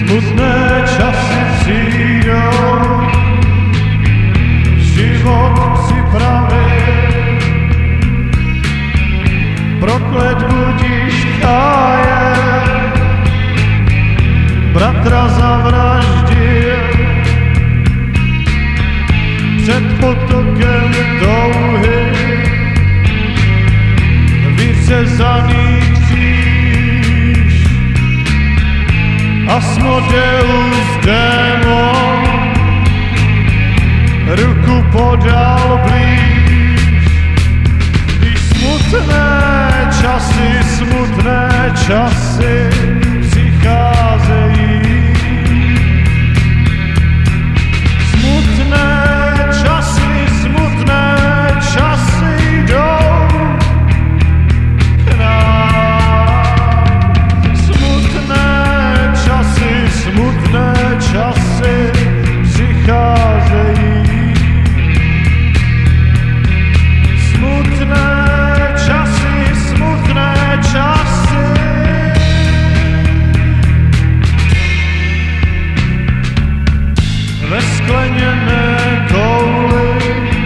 Smutné časy přijdou, život připravit, proklet budíš Kájen, bratra zavraždil, před potokem touhy, vyřezaný kříž, Asmodeus démon, ruku podal blíž. Když smutné časy přicházejí, smutné časy jdou k nám. Smutné časy přicházejí. Smutné časy. Ve skleněné kouli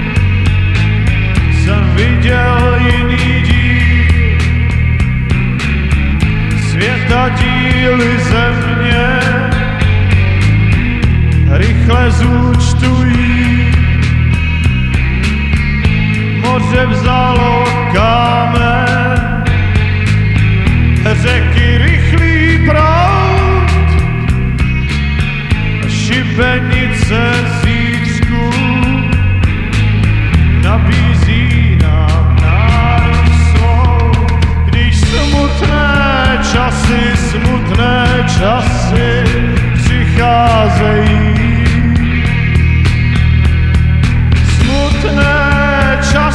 jsem viděl jiný díl, světa díly země rychle zúčtují. Moře vzalo kámen, řeky rychlý proud, šibenice zítřků nabízí nám nádej svou. Když smutné časy přicházejí, smutné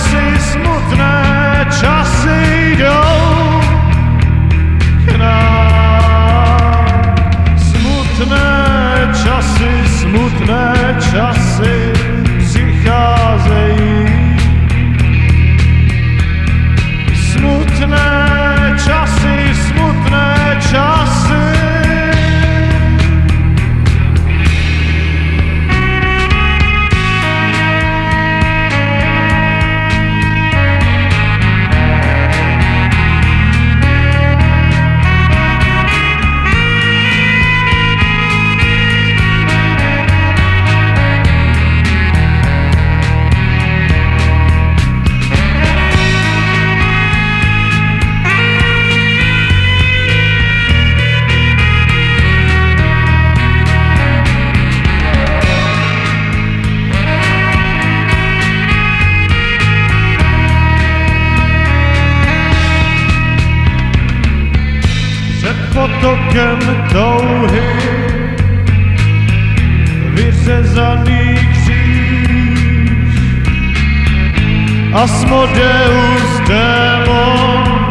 časy jdou k nám. Smutné časy přicházejí. Smutné časy. Potokem touhy vyřezaný kříž, Asmodeus démon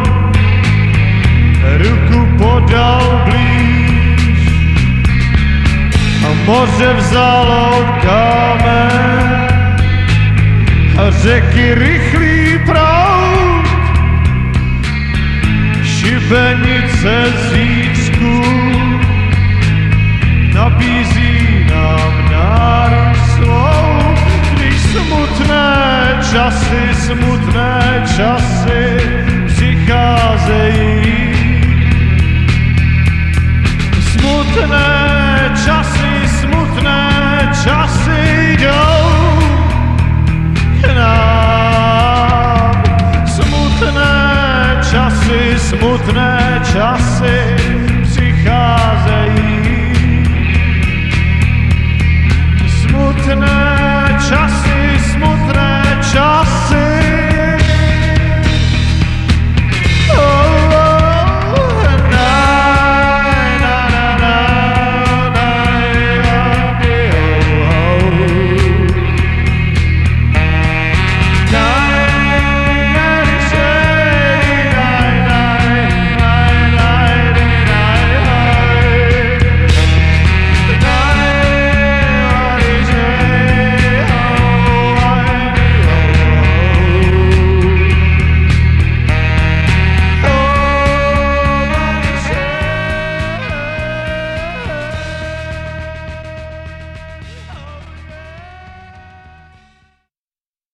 ruku podal blíž a moře vzalo kámen a řeky rychlý proud, šibenice zítřků nabízí nám nádej svou. Když smutné časy přicházejí, smutné časy jdou k nám. Smutné časy